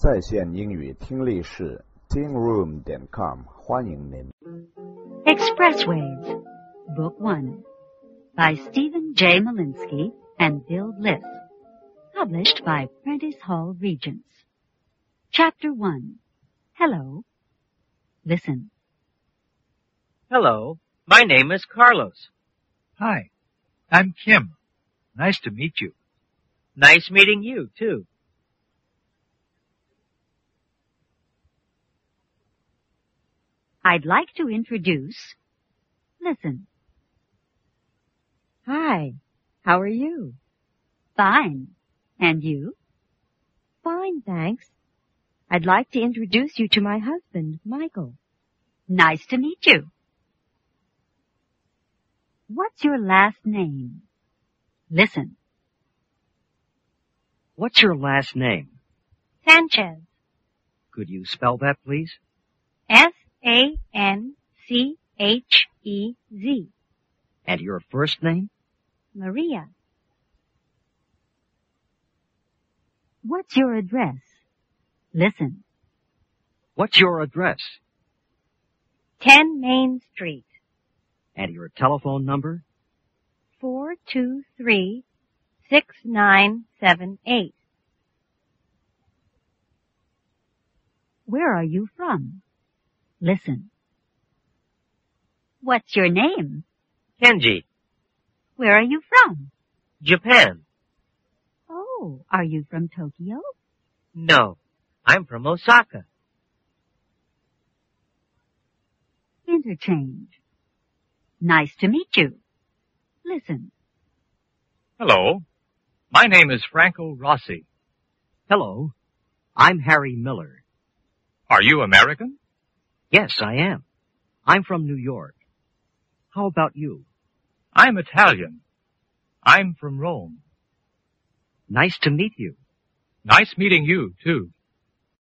在线英语听力室 tingroom.com 欢迎您。 Expressways, Book 1, by Stephen J. Malinsky and Bill Bliss, published by Prentice Hall Regents. Chapter 1, Hello. Listen. Hello, my name is Carlos. Hi, I'm Kim. Nice to meet you. Nice meeting you, too. I'd like to introduce. Listen. Hi, how are you? Fine. And you? Fine, thanks. I'd like to introduce you to my husband, Michael. Nice to meet you. What's your last name? Listen. What's your last name? Sanchez. Could you spell that, please? S-A-N-C-H-E-Z. And your first name? Maria. What's your address? Listen. What's your address? 10 Main Street. And your telephone number? 423-6978. Where are you from? Listen. What's your name? Kenji. Where are you from? Japan. Oh, are you from Tokyo? No, I'm from Osaka. Interchange. Nice to meet you. Listen. Hello, my name is Franco Rossi. Hello, I'm Harry Miller. Are you American? Yes, I am. I'm from New York. How about you? I'm Italian. I'm from Rome. Nice to meet you. Nice meeting you, too.